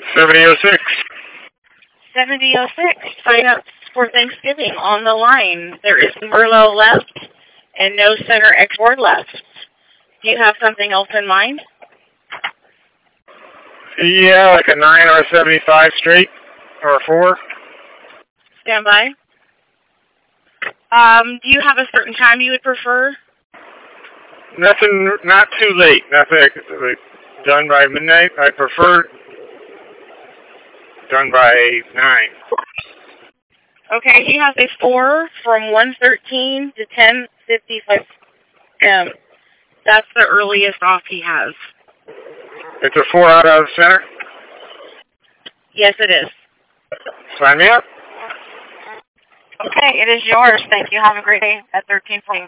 7006. 7006. Sign up for Thanksgiving on the line. There is Merlot left and no Center X4 left. Do you have something else in mind? Yeah, like a 9 or a 75 straight, or a 4. Stand by. Do you have a certain time you would prefer? Nothing, not too late. Nothing like done by midnight. I prefer done by 9. Okay, he has a 4 from 1:13 to 10:55 p.m. That's the earliest off he has. It's a 4 out of center? Yes, it is. Sign me up. Okay, it is yours. Thank you. Have a great day at 13:40.